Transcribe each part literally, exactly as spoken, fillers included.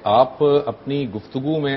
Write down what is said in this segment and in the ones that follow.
آپ اپنی گفتگو میں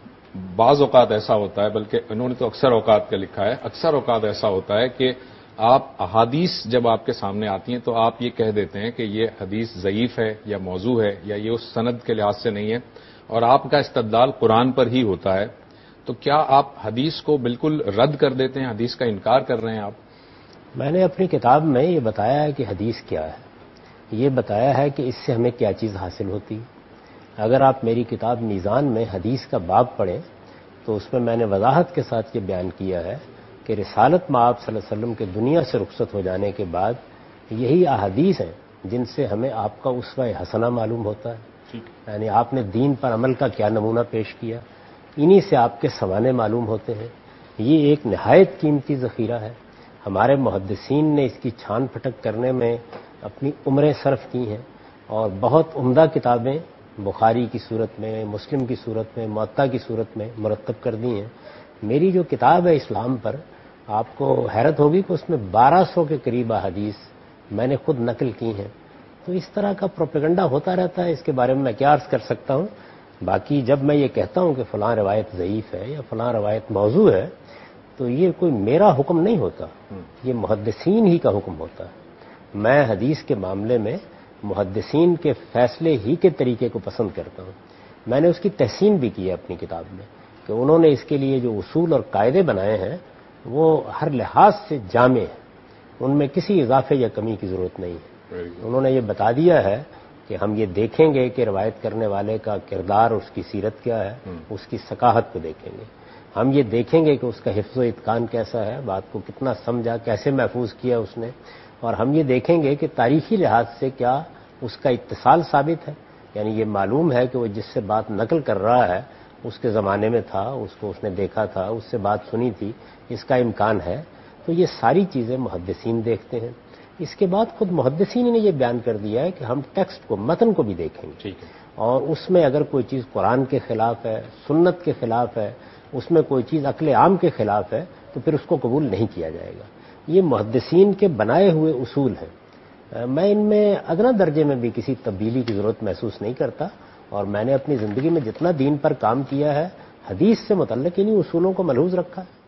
بعض اوقات ایسا ہوتا ہے، بلکہ انہوں نے تو اکثر اوقات کا لکھا ہے، اکثر اوقات ایسا ہوتا ہے کہ آپ احادیث جب آپ کے سامنے آتی ہیں تو آپ یہ کہہ دیتے ہیں کہ یہ حدیث ضعیف ہے یا موضوع ہے یا یہ اس سند کے لحاظ سے نہیں ہے، اور آپ کا استدلال قرآن پر ہی ہوتا ہے. تو کیا آپ حدیث کو بالکل رد کر دیتے ہیں، حدیث کا انکار کر رہے ہیں آپ؟ میں نے اپنی کتاب میں یہ بتایا ہے کہ حدیث کیا ہے، یہ بتایا ہے کہ اس سے ہمیں کیا چیز حاصل ہوتی. اگر آپ میری کتاب میزان میں حدیث کا باب پڑھیں تو اس میں میں نے وضاحت کے ساتھ یہ بیان کیا ہے کہ رسالت مآب صلی اللہ علیہ وسلم کے دنیا سے رخصت ہو جانے کے بعد یہی احادیث ہیں جن سے ہمیں آپ کا اسوہ حسنہ معلوم ہوتا ہے، یعنی آپ نے دین پر عمل کا کیا نمونہ پیش کیا، انہی سے آپ کے سوانے معلوم ہوتے ہیں. یہ ایک نہایت قیمتی ذخیرہ ہے. ہمارے محدثین نے اس کی چھان پھٹک کرنے میں اپنی عمریں صرف کی ہیں اور بہت عمدہ کتابیں بخاری کی صورت میں، مسلم کی صورت میں، موطا کی صورت میں مرتب کر دی ہیں. میری جو کتاب ہے اسلام پر، آپ کو حیرت ہوگی کہ اس میں بارہ سو کے قریب احادیث میں نے خود نقل کی ہیں. تو اس طرح کا پروپیگنڈا ہوتا رہتا ہے، اس کے بارے میں میں کیا عرض کر سکتا ہوں. باقی جب میں یہ کہتا ہوں کہ فلاں روایت ضعیف ہے یا فلاں روایت موضوع ہے تو یہ کوئی میرا حکم نہیں ہوتا، یہ محدثین ہی کا حکم ہوتا ہے. میں حدیث کے معاملے میں محدثین کے فیصلے ہی کے طریقے کو پسند کرتا ہوں. میں نے اس کی تحسین بھی کی ہے اپنی کتاب میں کہ انہوں نے اس کے لیے جو اصول اور قاعدے بنائے ہیں وہ ہر لحاظ سے جامع ہیں، ان میں کسی اضافے یا کمی کی ضرورت نہیں ہے. انہوں نے یہ بتا دیا ہے کہ ہم یہ دیکھیں گے کہ روایت کرنے والے کا کردار، اس کی سیرت کیا ہے، اس کی ثقافت کو دیکھیں گے. ہم یہ دیکھیں گے کہ اس کا حفظ و اتقان کیسا ہے، بات کو کتنا سمجھا، کیسے محفوظ کیا اس نے، اور ہم یہ دیکھیں گے کہ تاریخی لحاظ سے کیا اس کا اتصال ثابت ہے، یعنی یہ معلوم ہے کہ وہ جس سے بات نقل کر رہا ہے اس کے زمانے میں تھا، اس کو اس نے دیکھا تھا، اس سے بات سنی تھی، اس کا امکان ہے. تو یہ ساری چیزیں محدثین دیکھتے ہیں. اس کے بعد خود محدثین نے یہ بیان کر دیا ہے کہ ہم ٹیکسٹ کو، متن کو بھی دیکھیں گے، اور اس میں اگر کوئی چیز قرآن کے خلاف ہے، سنت کے خلاف ہے، اس میں کوئی چیز عقل عام کے خلاف ہے تو پھر اس کو قبول نہیں کیا جائے گا. یہ محدثین کے بنائے ہوئے اصول ہیں. میں ان میں ادنا درجے میں بھی کسی تبدیلی کی ضرورت محسوس نہیں کرتا، اور میں نے اپنی زندگی میں جتنا دین پر کام کیا ہے حدیث سے متعلق انہی اصولوں کو ملحوظ رکھا ہے.